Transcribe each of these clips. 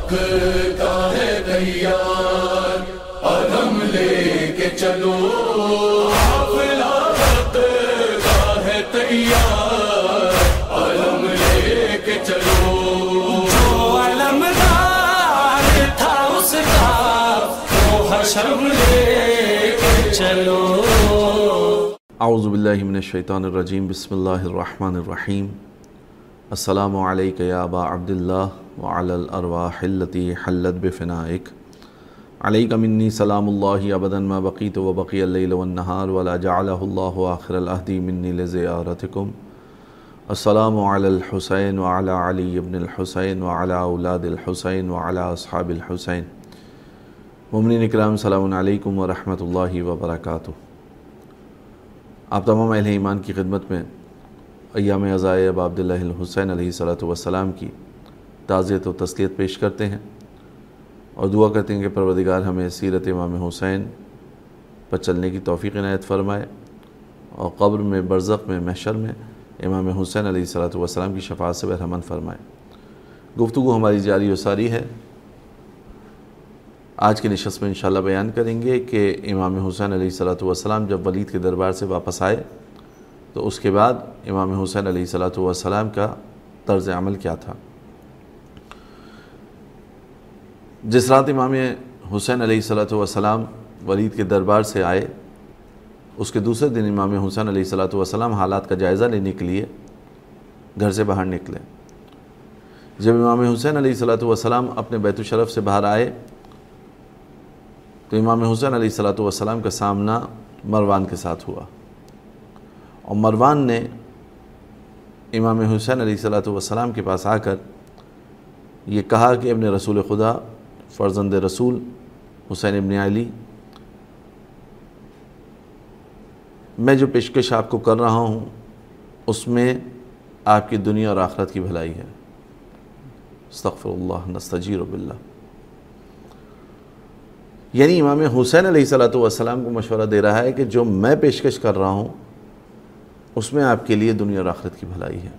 حق کا ہے تیار، علم لے کے چلو حافظ حق کا ہے تیار، علم لے کے چلو۔ جو علمدار تھا اس کا وہ حشر لے کے چلو۔ اعوذ باللہ من الشیطان الرجیم، بسم اللہ الرحمن الرحیم۔ السلام علیک یا ابا عبداللہ وعلی الارواح التی حلت بفنائک، علیک منی سلام اللہ ابدا ما بقیت وبقی اللیل والنہار ولا جعلہ اللہ آخر العہد منی لزیارتکم۔ السلام علی الحسین وعلی علی ابن الحسین وعلی اولاد الحسین وعلی اصحاب الحسین۔ مومنین اکرام، سلام علیکم ورحمۃ اللہ وبرکاتہ۔ آپ تمام اہل ایمان کی خدمت میں ایام عزائے ابا عبداللہ الحسین علیہ السلام کی تعزیت و تسلیت پیش کرتے ہیں اور دعا کرتے ہیں کہ پروردگار ہمیں سیرت امام حسین پر چلنے کی توفیق عنایت فرمائے اور قبر میں، برزخ میں، محشر میں امام حسین علیہ السلام کی شفاعت سے بہرمند فرمائے۔ گفتگو ہماری جاری و ساری ہے۔ آج کی نشست میں انشاءاللہ بیان کریں گے کہ امام حسین علیہ السلام جب ولید کے دربار سے واپس آئے تو اس کے بعد امام حسین علیہ السلام کا طرز عمل کیا تھا۔ جس رات امام حسین علیہ السلام ولید کے دربار سے آئے، اس کے دوسرے دن امام حسین علیہ السلام حالات کا جائزہ لینے کے لیے گھر سے باہر نکلے۔ جب امام حسین علیہ السلام اپنے بیت الشرف سے باہر آئے تو امام حسین علیہ السلام کا سامنا مروان کے ساتھ ہوا، اور مروان نے امام حسین علیہ السلام کے پاس آ کر یہ کہا کہ ابن رسول خدا، فرزند رسول حسین ابن علی، میں جو پیشکش آپ کو کر رہا ہوں اس میں آپ کی دنیا اور آخرت کی بھلائی ہے۔ استغفر اللہ، نستجیر باللہ۔ یعنی امام حسین علیہ السلام کو مشورہ دے رہا ہے کہ جو میں پیشکش کر رہا ہوں اس میں آپ کے لیے دنیا اور آخرت کی بھلائی ہے۔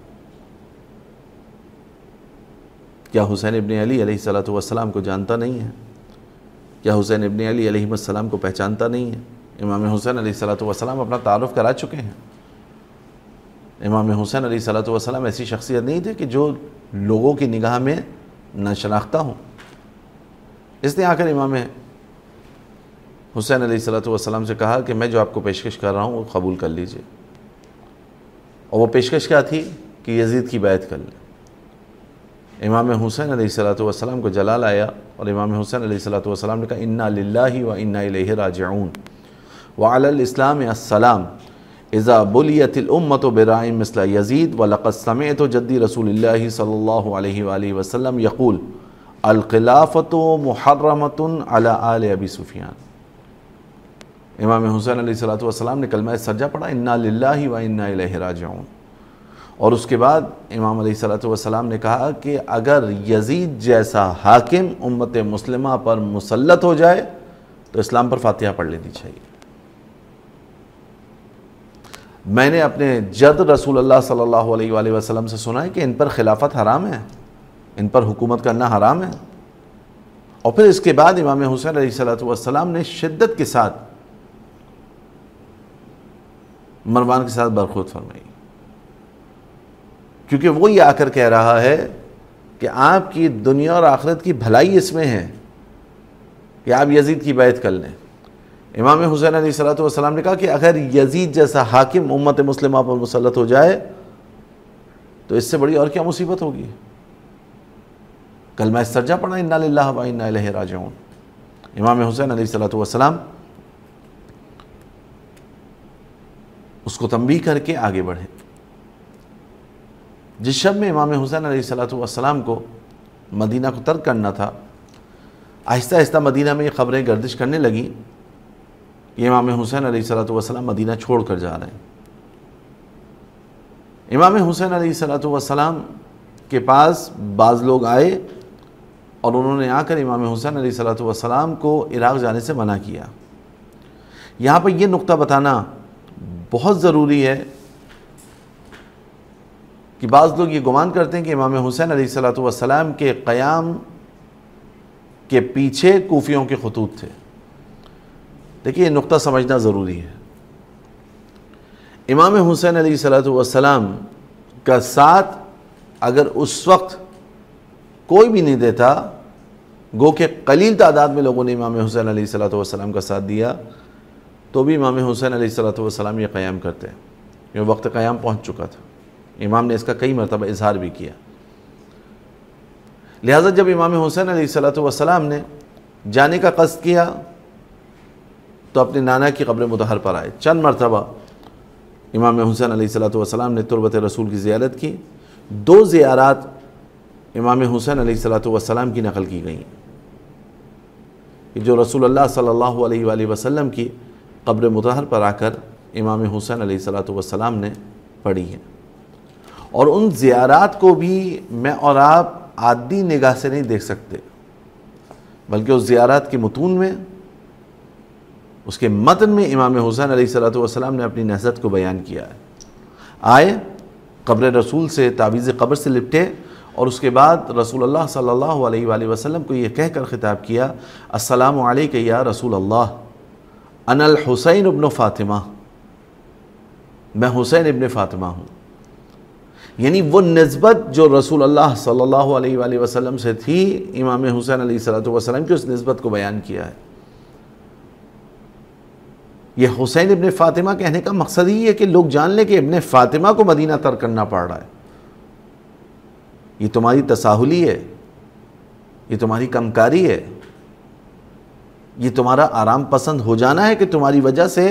کیا حسین ابن علی علیہ السلام کو جانتا نہیں ہے؟ کیا حسین ابن علی علیہ السلام کو پہچانتا نہیں ہے؟ امام حسین علیہ السلام اپنا تعارف کرا چکے ہیں۔ امام حسین علیہ السلام ایسی شخصیت نہیں تھے کہ جو لوگوں کی نگاہ میں نہ شناختہ ہوں۔ اس نے آ کر امام حسین علیہ السلام سے کہا کہ میں جو آپ کو پیشکش کر رہا ہوں وہ قبول کر لیجئے، اور وہ پیشکش کیا تھی کہ یزید کی بیعت کر لیں۔ امام حسین علیہ السلام کو جلال آیا اور امام حسین علیہ السلام نے کہا انا للہ و انا الیہ راجعون وعلی الاسلام السلام اذا بلیت الامت براء مثل یزید ولقد سمعت جدی رسول اللہ صلی اللہ علیہ وآلہ وسلم یقول الخلافۃ محرمۃ علی آل ابی سفیان۔ امام حسین علیہ السلام نے کلمہ سجدہ پڑھا، انا للہ و انا الیہ راجعون، اور اس کے بعد امام علیہ السلام نے کہا کہ اگر یزید جیسا حاکم امت مسلمہ پر مسلط ہو جائے تو اسلام پر فاتحہ پڑھ لینی چاہیے۔ میں نے اپنے جد رسول اللہ صلی اللہ علیہ وآلہ وسلم سے سنا ہے کہ ان پر خلافت حرام ہے، ان پر حکومت کرنا حرام ہے۔ اور پھر اس کے بعد امام حسین علیہ السلام نے شدت کے ساتھ مروان کے ساتھ برخورد فرمائی، کیونکہ وہ یہ آ کر کہہ رہا ہے کہ آپ کی دنیا اور آخرت کی بھلائی اس میں ہے کہ آپ یزید کی بیعت کر لیں۔ امام حسین علیہ السلام نے کہا کہ اگر یزید جیسا حاکم امت مسلمہ پر مسلط ہو جائے تو اس سے بڑی اور کیا مصیبت ہوگی۔ کلمہ سجدہ پڑھا، انا للہ و انا الیہ راجعون۔ امام حسین علیہ السلام اس کو تنبیہ کر کے آگے بڑھے۔ جس شب میں امام حسین علیہ السلام کو مدینہ کو ترک کرنا تھا، آہستہ آہستہ مدینہ میں یہ خبریں گردش کرنے لگیں کہ امام حسین علیہ السلام مدینہ چھوڑ کر جا رہے ہیں۔ امام حسین علیہ السلام کے پاس بعض لوگ آئے اور انہوں نے آ کر امام حسین علیہ السلام کو عراق جانے سے منع کیا۔ یہاں پر یہ نقطہ بتانا بہت ضروری ہے کہ بعض لوگ یہ گمان کرتے ہیں کہ امام حسین علیہ السلام کے قیام کے پیچھے کوفیوں کے خطوط تھے۔ دیکھیے یہ نقطہ سمجھنا ضروری ہے۔ امام حسین علیہ الصلوۃ والسلام کا ساتھ اگر اس وقت کوئی بھی نہیں دیتا، گو کہ قلیل تعداد میں لوگوں نے امام حسین علیہ الصلوۃ والسلام کا ساتھ دیا، تو بھی امام حسین علیہ الصلوۃ والسلام یہ قیام کرتے ہیں۔ یہ وقت قیام پہنچ چکا تھا، امام نے اس کا کئی مرتبہ اظہار بھی کیا۔ لہٰذا جب امام حسین علیہ الصلوۃ والسلام نے جانے کا قصد کیا تو اپنے نانا کی قبر مطہر پر آئے۔ چند مرتبہ امام حسین علیہ الصلوۃ والسلام نے تربت رسول کی زیارت کی۔ 2 زیارات امام حسین علیہ الصلوۃ والسلام کی نقل کی گئیں کہ جو رسول اللہ صلی اللہ علیہ وآلہ وسلم کی قبر مطہر پر آ کر امام حسین علیہ الصلوۃ والسلام نے پڑھی ہیں۔ اور ان زیارات کو بھی میں اور آپ عادی نگاہ سے نہیں دیکھ سکتے، بلکہ اس زیارات کے متون میں، اس کے متن میں امام حسین علیہ الصلوۃ والسلام نے اپنی نہضت کو بیان کیا ہے۔ آئے، قبر رسول سے تعویذ قبر سے لپٹے، اور اس کے بعد رسول اللہ صلی اللہ علیہ وآلہ وسلم کو یہ کہہ کر خطاب کیا، السلام علیک یا رسول اللہ، انا الحسین ابن فاطمہ، میں حسین ابن فاطمہ ہوں۔ یعنی وہ نسبت جو رسول اللہ صلی اللہ علیہ وآلہ وسلم سے تھی، امام حسین علیہ الصلوۃ والسلام کی اس نسبت کو بیان کیا ہے۔ یہ حسین ابن فاطمہ کہنے کا مقصد ہی ہے کہ لوگ جان لیں کہ ابن فاطمہ کو مدینہ ترک کرنا پڑ رہا ہے۔ یہ تمہاری تساہلی ہے، یہ تمہاری کمکاری ہے، یہ تمہارا آرام پسند ہو جانا ہے کہ تمہاری وجہ سے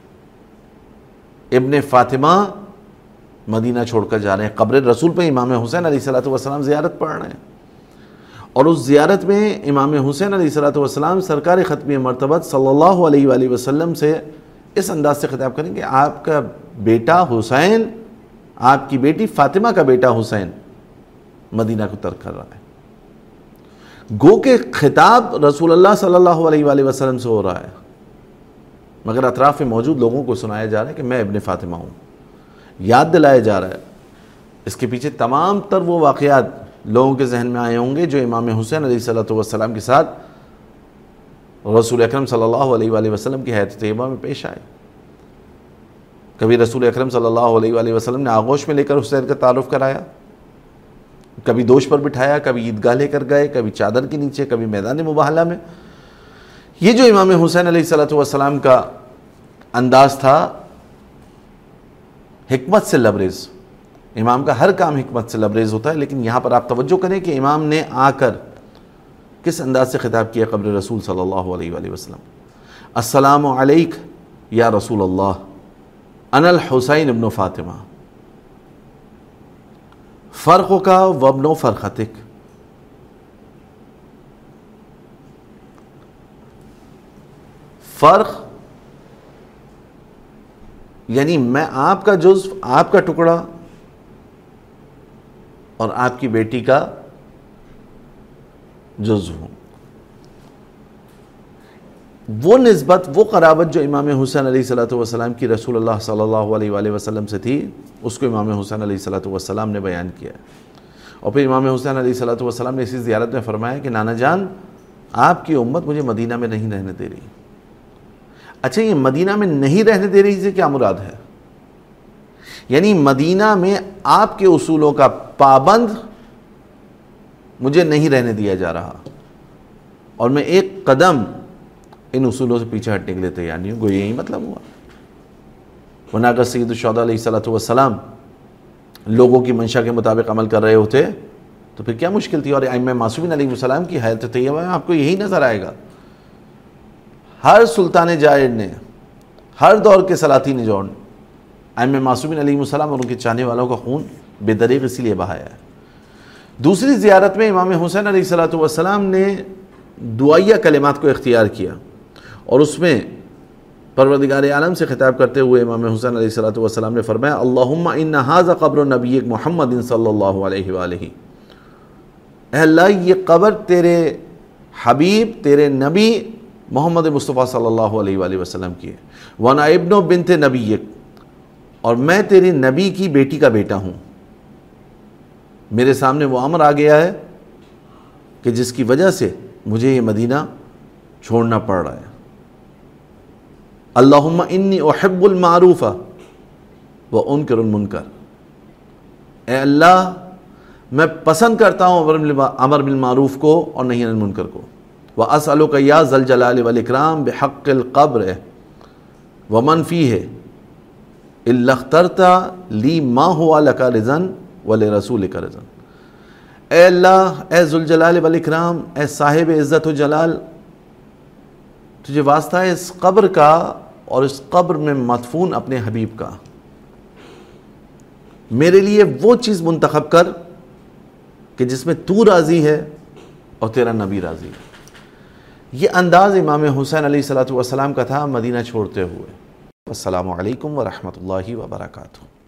ابن فاطمہ مدینہ چھوڑ کر جا رہے ہیں۔ قبر رسول پہ امام حسین علیہ الصلوۃ والسلام زیارت پڑھ رہے ہیں، اور اس زیارت میں امام حسین علیہ الصلوۃ والسلام سرکار ختمی مرتبت صلی اللہ علیہ وآلہ وسلم سے اس انداز سے خطاب کریں کہ آپ کا بیٹا حسین، آپ کی بیٹی فاطمہ کا بیٹا حسین مدینہ کو ترک کر رہا ہے۔ گو کہ خطاب رسول اللہ صلی اللہ علیہ وآلہ وسلم سے ہو رہا ہے، مگر اطراف میں موجود لوگوں کو سنایا جا رہا ہے کہ میں ابن فاطمہ ہوں، یاد دلایا جا رہا ہے۔ اس کے پیچھے تمام تر وہ واقعات لوگوں کے ذہن میں آئے ہوں گے جو امام حسین علیہ الصلوۃ والسلام کے ساتھ رسول اکرم صلی اللہ علیہ وآلہ وسلم کی حیات طیبہ میں پیش آئے۔ کبھی رسول اکرم صلی اللہ علیہ وآلہ وسلم نے آغوش میں لے کر حسین کا تعارف کرایا، کبھی دوش پر بٹھایا، کبھی عیدگاہ لے کر گئے، کبھی چادر کے نیچے، کبھی میدان مباہلہ میں۔ یہ جو امام حسین علیہ الصلوۃ والسلام کا انداز تھا، حکمت سے لبریز، امام کا ہر کام حکمت سے لبریز ہوتا ہے، لیکن یہاں پر آپ توجہ کریں کہ امام نے آ کر کس انداز سے خطاب کیا قبر رسول صلی اللہ علیہ وآلہ وسلم، السلام علیک یا رسول اللہ، انا الحسین ابن فاطمہ، فرقک وابن فرقتک، فرق یعنی میں آپ کا جزو، آپ کا ٹکڑا، اور آپ کی بیٹی کا جزو ہوں۔ وہ نسبت، وہ قرابت جو امام حسین علیہ الصلوۃ والسلام کی رسول اللہ صلی اللہ علیہ وآلہ وسلم سے تھی، اس کو امام حسین علیہ الصلوۃ والسلام نے بیان کیا ہے۔ اور پھر امام حسین علیہ الصلوۃ والسلام نے اسی زیارت میں فرمایا کہ نانا جان، آپ کی امت مجھے مدینہ میں نہیں رہنے دے رہی۔ اچھا، یہ مدینہ میں نہیں رہنے دے رہی سے کیا مراد ہے؟ یعنی مدینہ میں آپ کے اصولوں کا پابند مجھے نہیں رہنے دیا جا رہا، اور میں ایک قدم ان اصولوں سے پیچھے ہٹنے کے لیے تیار نہیں ہوں۔ گو یہی مطلب ہوا، ورنہ اگر سید الشہداء علیہ الصلوۃ والسلام لوگوں کی منشا کے مطابق عمل کر رہے ہوتے تو پھر کیا مشکل تھی؟ اور ائمہ معصومین علیہ السلام کی حیات طیبہ میں آپ کو یہی نظر آئے گا۔ ہر سلطان جائر نے، ہر دور کے سلاطین جوڑ نے ائمہ معصومین علیہ السلام اور ان کے چاہنے والوں کا خون بے دریغ اسی لیے بہایا ہے۔ دوسری زیارت میں امام حسین علیہ الصلوۃ والسلام نے دعائیہ کلمات کو اختیار کیا، اور اس میں پروردگار عالم سے خطاب کرتے ہوئے امام حسین علیہ الصلوۃ والسلام نے فرمایا، اللہم ان ھذا قبر نبیک محمد صلی اللہ علیہ وآلہ، اے اللہ یہ قبر تیرے حبیب، تیرے نبی محمد مصطفیٰ صلی اللہ علیہ وآلہ وسلم کی ہے، وانا ابن بنت نبیک، اور میں تیری نبی کی بیٹی کا بیٹا ہوں۔ میرے سامنے وہ امر آ گیا ہے کہ جس کی وجہ سے مجھے یہ مدینہ چھوڑنا پڑ رہا ہے۔ اللہم انی احب المعروف وانکر المنکر، اے اللہ میں پسند کرتا ہوں امر بالمعروف کو اور نہی عن المنکر کو۔ واسألک یا ذا الجلال والاکرام بحق القبر ومن فیہ الا اخترت لی ما ہوا لک رضا ولرسولک رضا۔ اے اللہ، اے ذوالجلال والاکرام، اے صاحب عزت و جلال، تجھے واسطہ ہے اس قبر کا اور اس قبر میں مدفون اپنے حبیب کا، میرے لیے وہ چیز منتخب کر کہ جس میں تو راضی ہے اور تیرا نبی راضی ہے۔ یہ انداز امام حسین علیہ السلام کا تھا مدینہ چھوڑتے ہوئے۔ السلام علیکم ورحمۃ اللہ وبرکاتہ۔